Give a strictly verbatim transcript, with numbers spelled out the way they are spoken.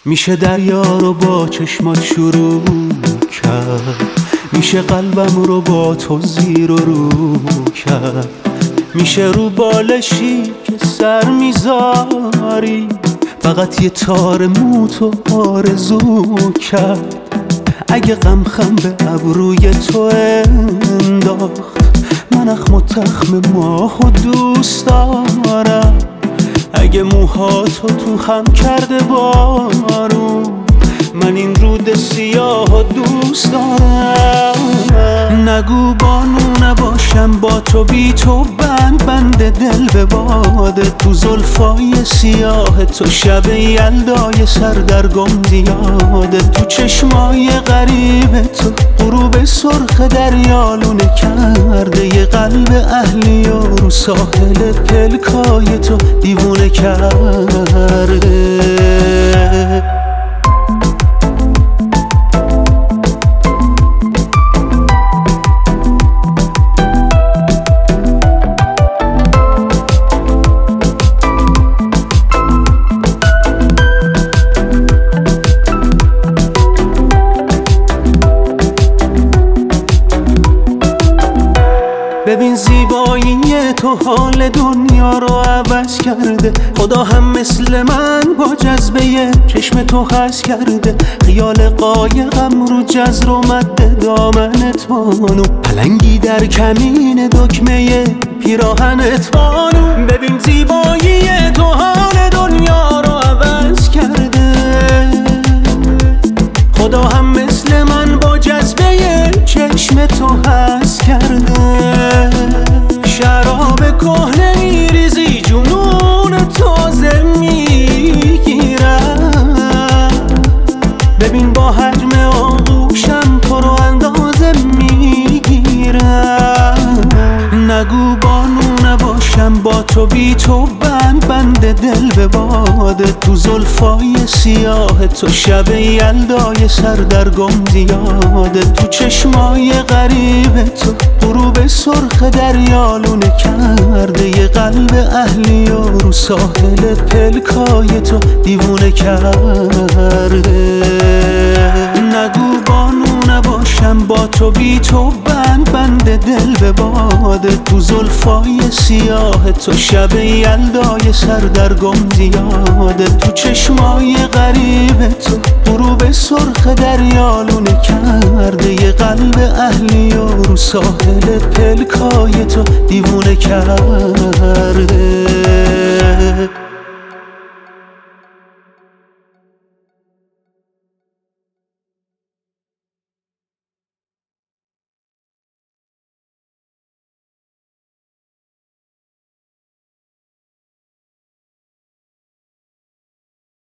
میشه دریا رو با چشمات شروع کرد، میشه قلبم رو با تو زیر و رو کرد، میشه رو بالشی که سر میذاری فقط یه تار موتو آرزو کرد. اگه غم خم به ابروی تو انداخت، من اخم و تخم ماهو دوست دارم. اگه موهاتو تو خم کرده بارون، من این رود سیاه دوست دارم. نگو بانو نباشم با تو، بی تو بند بند دل به باده. تو زلفای سیاه تو شب یلدای سردرگم زیاده. تو چشمای غریب تو غروب سرخ دریالونه کرده. یه قلب اهلی و رو ساحل پلکای تو دیوونه کرده. ببین زیبایی تو حال دنیا رو عوض کرده. خدا هم مثل من با جذبه چشم تو هست کرده. خیال قایقم رو جزر و مد دامنت بانو، پلنگی در کمین دکمه پیراهنت بانو. ببین زیبایی تو حال دنیا رو عوض کرده. خدا هم مثل من با جذبه چشم تو هست کرده. شراب کهنه میریزی جنون تازه میگیرم. ببین با حجم آغوشم تو رو اندازه میگیرم. نگو بانو نباشم با تو، بی تو بند بند دل به باده. تو زلفای سیاه تو شب یلدای سردرگم زیاده. تو چشمای غریب تو غروب سرخ دریالونه کرده. یه قلب اهلی و رو ساحل پلکای تو دیوونه کرده. نگو بانو نباشم با تو، بی تو بند بند دل به باده. تو زلفای سیاه تو شب یلدای سردرگم زیاده. تو چشمای غریب تو غروب سرخ دریالونه کرده. یه قلب اهلی و رو ساحل پلکای تو دیوونه کرده.